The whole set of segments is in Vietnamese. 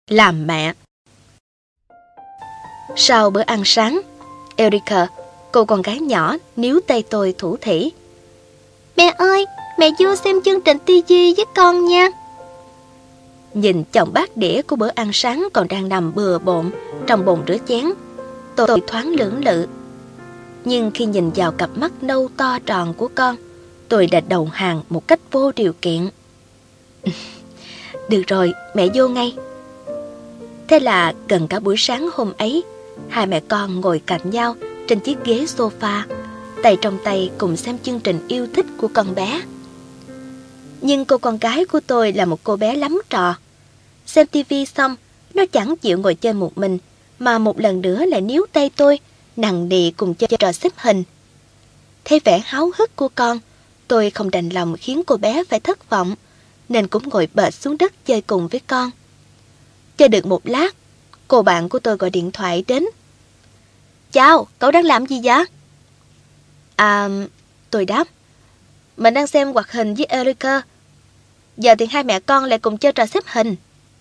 Làm mẹ. Sau bữa ăn sáng, Erica, cô con gái nhỏ, níu tay tôi thủ thỉ. Mẹ ơi, mẹ vô xem chương trình TV với con nha. Nhìn chồng bát đĩa của bữa ăn sáng còn đang nằm bừa bộn trong bồn rửa chén, tôi thoáng lưỡng lự. Nhưng khi nhìn vào cặp mắt nâu to tròn của con, tôi đã đầu hàng một cách vô điều kiện. Được rồi, mẹ vô ngay. Thế là gần cả buổi sáng hôm ấy, hai mẹ con ngồi cạnh nhau trên chiếc ghế sofa, tay trong tay cùng xem chương trình yêu thích của con bé. Nhưng cô con gái của tôi là một cô bé lắm trò. Xem tivi xong, nó chẳng chịu ngồi chơi một mình, mà một lần nữa lại níu tay tôi, nằng nì cùng chơi trò xếp hình. Thấy vẻ háo hức của con, tôi không đành lòng khiến cô bé phải thất vọng, nên cũng ngồi bệt xuống đất chơi cùng với con. Chơi được một lát, cô bạn của tôi gọi điện thoại đến. Chào, cậu đang làm gì vậy? Tôi đáp. Mình đang xem hoạt hình với Erica. Giờ thì hai mẹ con lại cùng chơi trò xếp hình.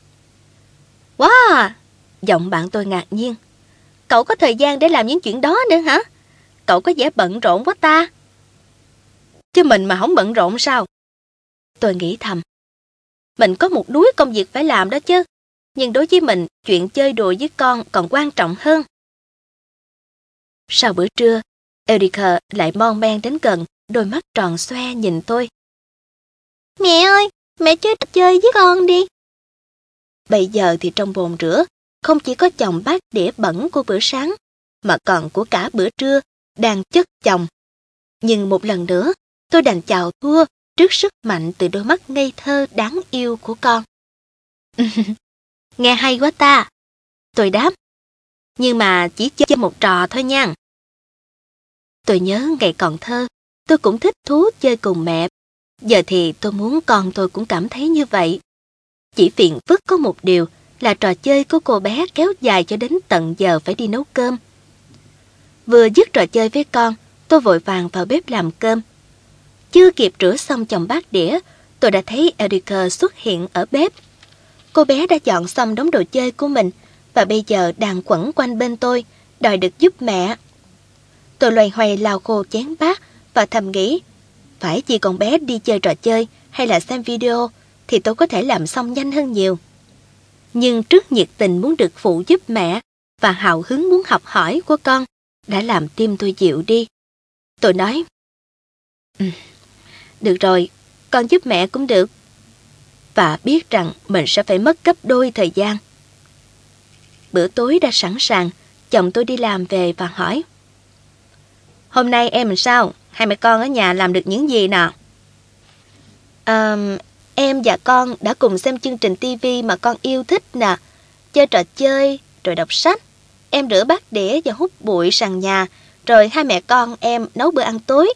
Wow! Giọng bạn tôi ngạc nhiên. Cậu có thời gian để làm những chuyện đó nữa hả? Cậu có vẻ bận rộn quá ta. Chứ mình mà không bận rộn sao? Tôi nghĩ thầm. Mình có một núi công việc phải làm đó chứ. Nhưng đối với mình, chuyện chơi đùa với con còn quan trọng hơn. Sau bữa trưa, Erica lại mon men đến gần, đôi mắt tròn xoe nhìn tôi. Mẹ ơi, mẹ chơi với con đi. Bây giờ thì trong bồn rửa, không chỉ có chồng bát đĩa bẩn của bữa sáng, mà còn của cả bữa trưa đang chất chồng. Nhưng một lần nữa, tôi đành chào thua trước sức mạnh từ đôi mắt ngây thơ đáng yêu của con. Nghe hay quá ta. Tôi đáp. Nhưng mà chỉ chơi một trò thôi nha. Tôi nhớ ngày còn thơ, tôi cũng thích thú chơi cùng mẹ. Giờ thì tôi muốn con tôi cũng cảm thấy như vậy. Chỉ phiền phức có một điều là trò chơi của cô bé kéo dài cho đến tận giờ phải đi nấu cơm. Vừa dứt trò chơi với con, tôi vội vàng vào bếp làm cơm. Chưa kịp rửa xong chồng bát đĩa, tôi đã thấy Erica xuất hiện ở bếp. Cô bé đã dọn xong đống đồ chơi của mình và bây giờ đang quẩn quanh bên tôi, đòi được giúp mẹ. Tôi loay hoay lau khô chén bát và thầm nghĩ, phải chỉ con bé đi chơi trò chơi hay là xem video thì tôi có thể làm xong nhanh hơn nhiều. Nhưng trước nhiệt tình muốn được phụ giúp mẹ và hào hứng muốn học hỏi của con đã làm tim tôi dịu đi. Tôi nói, được rồi, con giúp mẹ cũng được. Và biết rằng mình sẽ phải mất gấp đôi thời gian. Bữa tối đã sẵn sàng, chồng tôi đi làm về và hỏi. Hôm nay em làm sao? Hai mẹ con ở nhà làm được những gì nào? Em và con đã cùng xem chương trình TV mà con yêu thích nè. Chơi trò chơi, rồi đọc sách. Em rửa bát đĩa và hút bụi sàn nhà. Rồi hai mẹ con em nấu bữa ăn tối.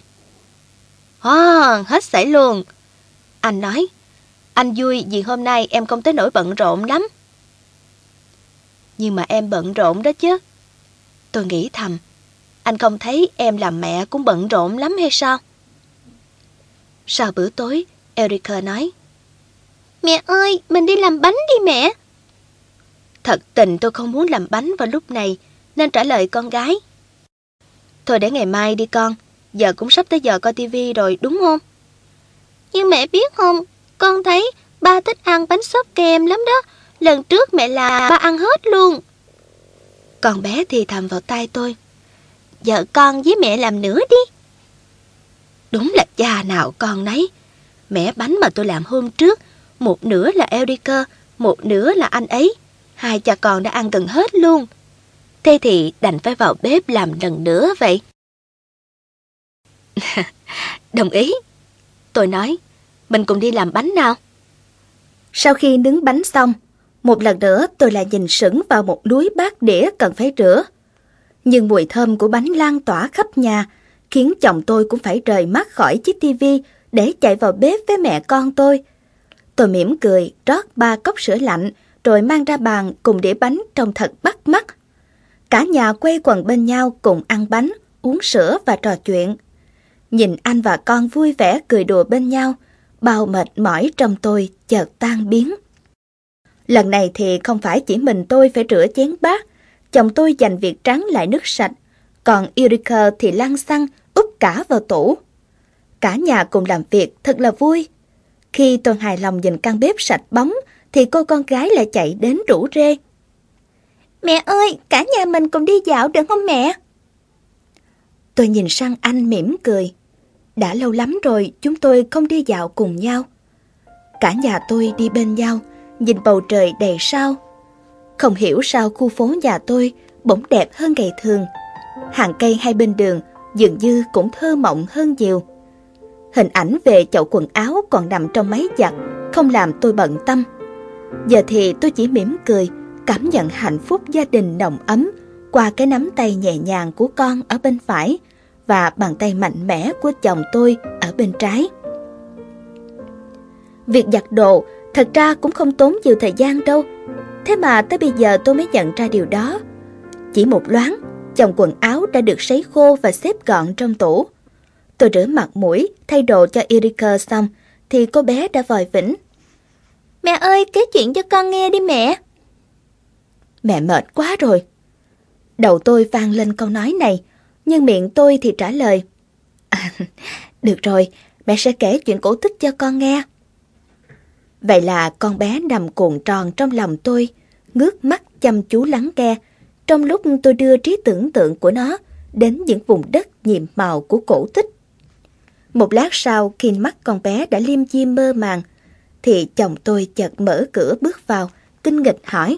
Hết sảy luôn. Anh nói. Anh vui vì hôm nay em không tới nỗi bận rộn lắm. Nhưng mà em bận rộn đó chứ. Tôi nghĩ thầm. Anh không thấy em làm mẹ cũng bận rộn lắm hay sao? Sau bữa tối, Erica nói. Mẹ ơi, mình đi làm bánh đi mẹ. Thật tình tôi không muốn làm bánh vào lúc này, nên trả lời con gái. Thôi để ngày mai đi con, giờ cũng sắp tới giờ coi tivi rồi đúng không? Nhưng mẹ biết không, con thấy ba thích ăn bánh xốp kem lắm đó. Lần trước mẹ làm ba ăn hết luôn. Con bé thì thầm vào tai tôi. Vợ con với mẹ làm nữa đi. Đúng là cha nào con nấy. Mẻ bánh mà tôi làm hôm trước, một nửa là Erica, một nửa là anh ấy. Hai cha con đã ăn gần hết luôn. Thế thì đành phải vào bếp làm lần nữa vậy. Đồng ý. Tôi nói, mình cùng đi làm bánh nào. Sau khi nướng bánh xong, một lần nữa tôi lại nhìn sững vào một núi bát đĩa cần phải rửa. Nhưng mùi thơm của bánh lan tỏa khắp nhà, khiến chồng tôi cũng phải rời mắt khỏi chiếc tivi để chạy vào bếp với mẹ con tôi. Tôi mỉm cười, rót 3 cốc sữa lạnh, rồi mang ra bàn cùng đĩa bánh trông thật bắt mắt. Cả nhà quây quần bên nhau cùng ăn bánh, uống sữa và trò chuyện. Nhìn anh và con vui vẻ cười đùa bên nhau, bao mệt mỏi trong tôi chợt tan biến. Lần này thì không phải chỉ mình tôi phải rửa chén bát. Chồng tôi dành việc tráng lại nước sạch, còn Eureka thì lăn xăng úp cả vào tủ. Cả nhà cùng làm việc thật là vui. Khi tôi hài lòng nhìn căn bếp sạch bóng, thì cô con gái lại chạy đến rủ rê. Mẹ ơi, cả nhà mình cùng đi dạo được không mẹ? Tôi nhìn sang anh mỉm cười. Đã lâu lắm rồi chúng tôi không đi dạo cùng nhau. Cả nhà tôi đi bên nhau, nhìn bầu trời đầy sao. Không hiểu sao khu phố nhà tôi bỗng đẹp hơn ngày thường. Hàng cây hai bên đường dường như cũng thơ mộng hơn nhiều. Hình ảnh về chậu quần áo còn nằm trong máy giặt không làm tôi bận tâm. Giờ thì tôi chỉ mỉm cười, cảm nhận hạnh phúc gia đình nồng ấm qua cái nắm tay nhẹ nhàng của con ở bên phải và bàn tay mạnh mẽ của chồng tôi ở bên trái. Việc giặt đồ thật ra cũng không tốn nhiều thời gian đâu. Thế mà tới bây giờ tôi mới nhận ra điều đó. Chỉ một loáng, chồng quần áo đã được sấy khô và xếp gọn trong tủ. Tôi rửa mặt mũi, thay đồ cho Eureka xong, thì cô bé đã vòi vĩnh. Mẹ ơi, kể chuyện cho con nghe đi mẹ. Mẹ mệt quá rồi. Đầu tôi vang lên câu nói này, nhưng miệng tôi thì trả lời. Được rồi, mẹ sẽ kể chuyện cổ tích cho con nghe. Vậy là con bé nằm cuộn tròn trong lòng tôi, ngước mắt chăm chú lắng nghe, trong lúc tôi đưa trí tưởng tượng của nó đến những vùng đất nhiệm màu của cổ tích. Một lát sau, khi mắt con bé đã liêm diêm mơ màng, thì chồng tôi chợt mở cửa bước vào, tinh nghịch hỏi.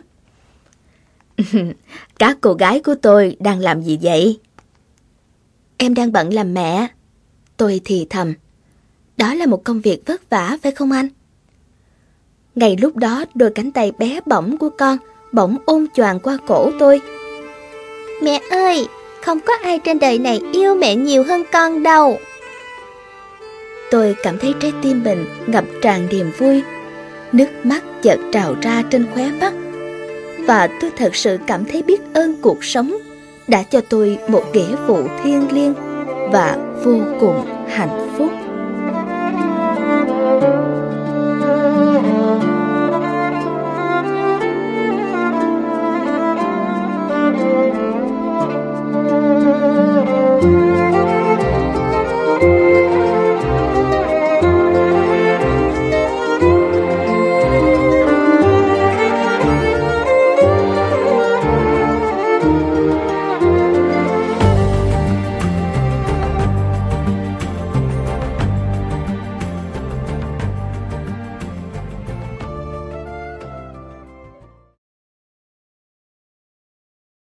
Các cô gái của tôi đang làm gì vậy? Em đang bận làm mẹ. Tôi thì thầm. Đó là một công việc vất vả phải không anh? Ngay lúc đó, đôi cánh tay bé bỏng của con bỗng ôm choàng qua cổ tôi. Mẹ ơi, không có ai trên đời này yêu mẹ nhiều hơn con đâu. Tôi cảm thấy trái tim mình ngập tràn niềm vui. Nước mắt chợt trào ra trên khóe mắt. Và tôi thật sự cảm thấy biết ơn cuộc sống đã cho tôi một nghĩa vụ thiêng liêng và vô cùng hạnh phúc.